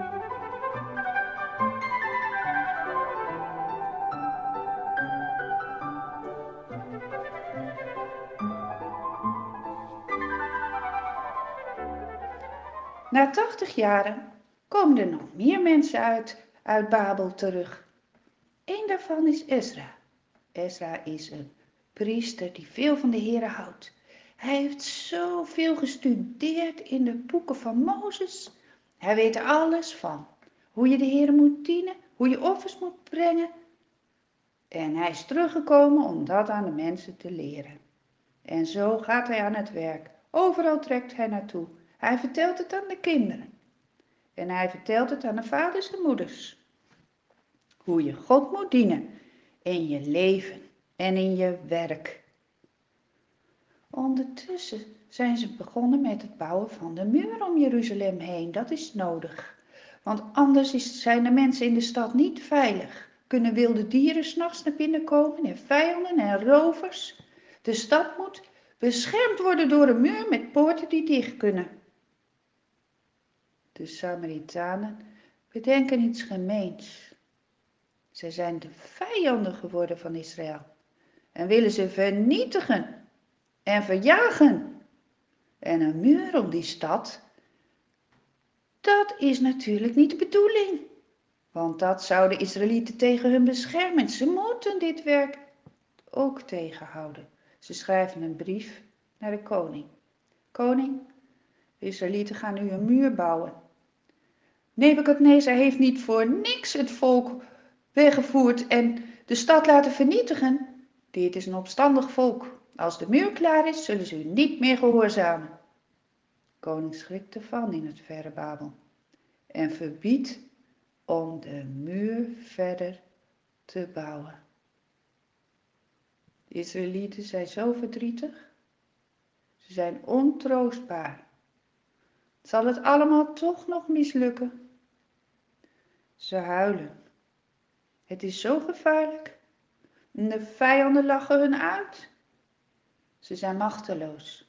Na 80 jaren komen er nog meer mensen uit Babel terug. Eén daarvan is Ezra. Ezra is een priester die veel van de Heere houdt. Hij heeft zoveel gestudeerd in de boeken van Mozes. Hij weet er alles van. Hoe je de Heere moet dienen, hoe je offers moet brengen. En hij is teruggekomen om dat aan de mensen te leren. En zo gaat hij aan het werk. Overal trekt hij naartoe. Hij vertelt het aan de kinderen. En hij vertelt het aan de vaders en moeders. Hoe je God moet dienen in je leven en in je werk. Ondertussen zijn ze begonnen met het bouwen van de muur om Jeruzalem heen. Dat is nodig. Want anders zijn de mensen in de stad niet veilig. Kunnen wilde dieren 's nachts naar binnen komen en vijanden en rovers. De stad moet beschermd worden door een muur met poorten die dicht kunnen. De Samaritanen bedenken iets gemeens. Zij zijn de vijanden geworden van Israël en willen ze vernietigen en verjagen. En een muur om die stad, dat is natuurlijk niet de bedoeling. Want dat zou de Israëlieten tegen hun beschermen. Ze moeten dit werk ook tegenhouden. Ze schrijven een brief naar de koning. Koning, de Israëlieten gaan nu een muur bouwen. Nebukadnezar heeft niet voor niks het volk weggevoerd en de stad laten vernietigen. Dit is een opstandig volk. Als de muur klaar is, zullen ze u niet meer gehoorzamen. Koning schrikt ervan in het verre Babel en verbiedt om de muur verder te bouwen. De Israëlieten zijn zo verdrietig. Ze zijn ontroostbaar. Zal het allemaal toch nog mislukken? Ze huilen. Het is zo gevaarlijk. De vijanden lachen hun uit. Ze zijn machteloos.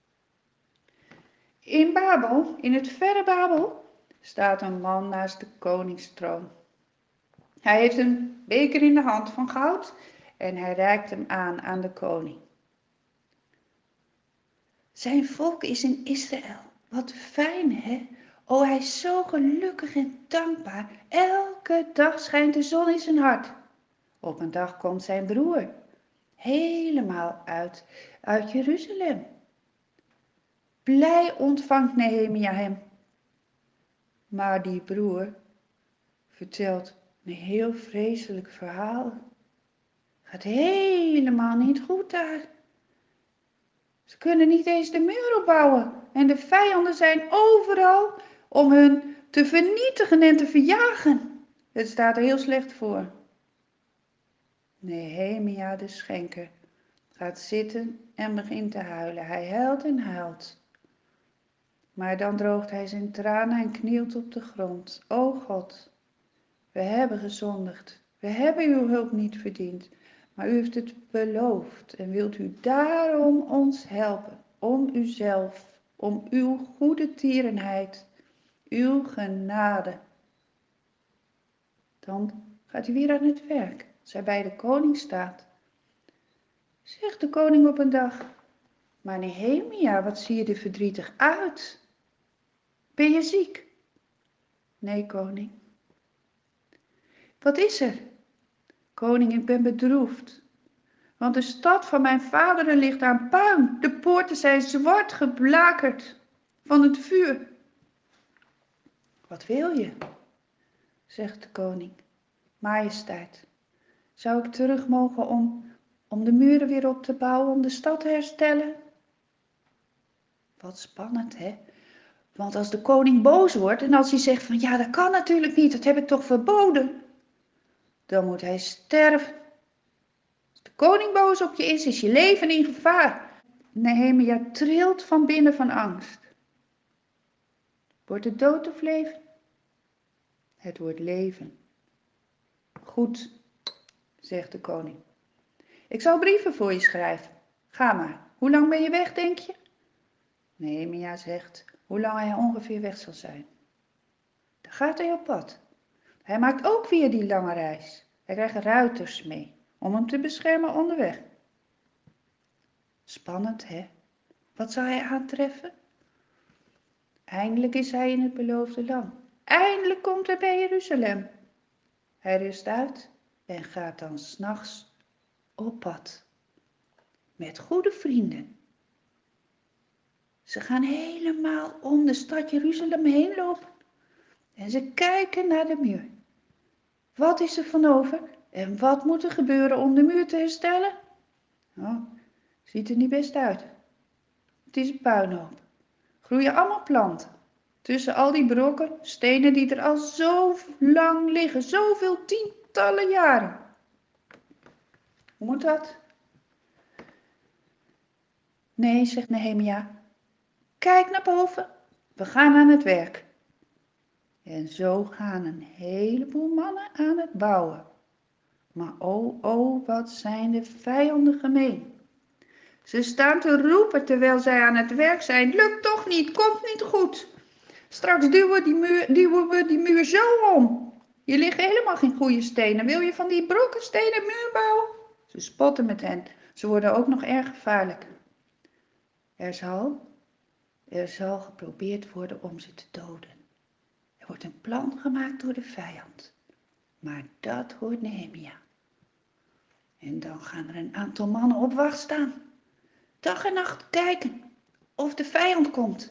In Babel, in het verre Babel, staat een man naast de koningstroon. Hij heeft een beker in de hand van goud en hij reikt hem aan de koning. Zijn volk is in Israël. Wat fijn, hè? Oh, hij is zo gelukkig en dankbaar. Elke dag schijnt de zon in zijn hart. Op een dag komt zijn broer, helemaal uit Jeruzalem. Blij ontvangt Nehemia hem. Maar die broer vertelt een heel vreselijk verhaal. Gaat helemaal niet goed daar. Ze kunnen niet eens de muur opbouwen en de vijanden zijn overal om hun te vernietigen en te verjagen. Het staat er heel slecht voor. Nehemia de schenker gaat zitten en begint te huilen. Hij huilt en huilt. Maar dan droogt hij zijn tranen en knielt op de grond. O God, we hebben gezondigd. We hebben uw hulp niet verdiend. Maar u heeft het beloofd en wilt u daarom ons helpen. Om uzelf, om uw goede tierenheid, uw genade. Dan gaat hij weer aan het werk, als hij bij de koning staat. Zegt de koning op een dag: maar Nehemia, wat zie je er verdrietig uit? Ben je ziek? Nee, koning. Wat is er? Koning, ik ben bedroefd. Want de stad van mijn vaderen ligt aan puin. De poorten zijn zwart geblakerd van het vuur. Wat wil je? Zegt de koning. Majesteit, zou ik terug mogen om de muren weer op te bouwen, om de stad te herstellen? Wat spannend, hè? Want als de koning boos wordt en als hij zegt van ja, dat kan natuurlijk niet, dat heb ik toch verboden, dan moet hij sterven. Als de koning boos op je is je leven in gevaar. Nehemia trilt van binnen van angst. Wordt het dood of leven? Het wordt leven. Goed, zegt de koning. Ik zal brieven voor je schrijven. Ga maar. Hoe lang ben je weg, denk je? Nehemia zegt hoe lang hij ongeveer weg zal zijn. De gaat hij op pad. Hij maakt ook weer die lange reis. Hij krijgt ruiters mee om hem te beschermen onderweg. Spannend, hè? Wat zal hij aantreffen? Eindelijk is hij in het beloofde land. Eindelijk komt hij bij Jeruzalem. Hij rust uit en gaat dan 's nachts op pad. Met goede vrienden. Ze gaan helemaal om de stad Jeruzalem heen lopen. En ze kijken naar de muur. Wat is er van over en wat moet er gebeuren om de muur te herstellen? Oh, ziet er niet best uit. Het is een puinhoop. Groeien allemaal planten. Tussen al die brokken, stenen die er al zo lang liggen, zoveel tientallen jaren. Hoe moet dat? Nee, zegt Nehemia. Kijk naar boven. We gaan aan het werk. En zo gaan een heleboel mannen aan het bouwen. Maar oh, wat zijn de vijanden gemeen. Ze staan te roepen terwijl zij aan het werk zijn. Lukt toch niet, komt niet goed. Straks duwen we die muur zo om. Hier liggen helemaal geen goede stenen. Wil je van die brokken stenen muur bouwen? Ze spotten met hen. Ze worden ook nog erg gevaarlijk. Er zal geprobeerd worden om ze te doden. Er wordt een plan gemaakt door de vijand. Maar dat hoort Nehemia. En dan gaan er een aantal mannen op wacht staan. Dag en nacht kijken of de vijand komt.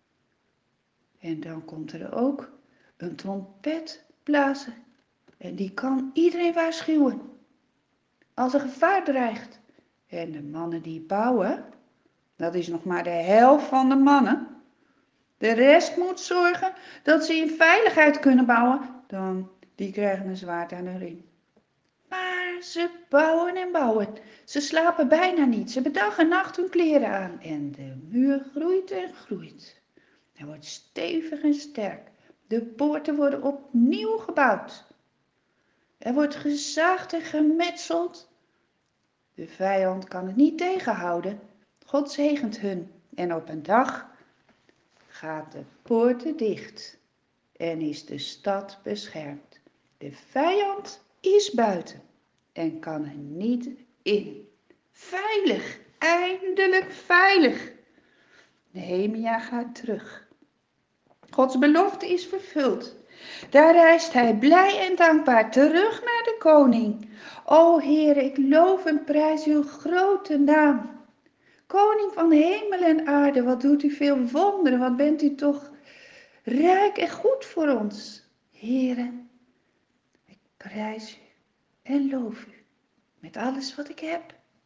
En dan komt er ook een trompet blazen. En die kan iedereen waarschuwen. Als er gevaar dreigt. En de mannen die bouwen, dat is nog maar de helft van de mannen. De rest moet zorgen dat ze in veiligheid kunnen bouwen. Die krijgen een zwaard aan de ring. Maar ze bouwen en bouwen. Ze slapen bijna niet. Ze hebben dag en nacht hun kleren aan. En de muur groeit en groeit. Hij wordt stevig en sterk. De poorten worden opnieuw gebouwd. Er wordt gezaagd en gemetseld. De vijand kan het niet tegenhouden. God zegent hun. En op een dag gaat de poorten dicht. En is de stad beschermd. De vijand is buiten. En kan er niet in. Veilig. Eindelijk veilig. Nehemia gaat terug. Gods belofte is vervuld. Daar reist hij blij en dankbaar terug naar de koning. O Heer, ik loof en prijs uw grote naam. Koning van hemel en aarde, wat doet u veel wonderen, wat bent u toch rijk en goed voor ons. Heere, ik prijs u en loof u met alles wat ik heb.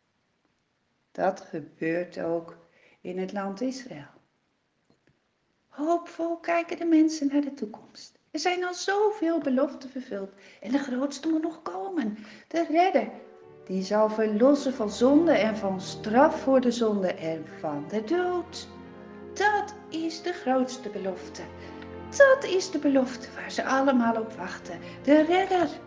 Dat gebeurt ook in het land Israël. Hoopvol kijken de mensen naar de toekomst. Er zijn al zoveel beloften vervuld en de grootste moet nog komen. De redder, die zal verlossen van zonde en van straf voor de zonde en van de dood. Dat is de grootste belofte. Dat is de belofte waar ze allemaal op wachten. De redder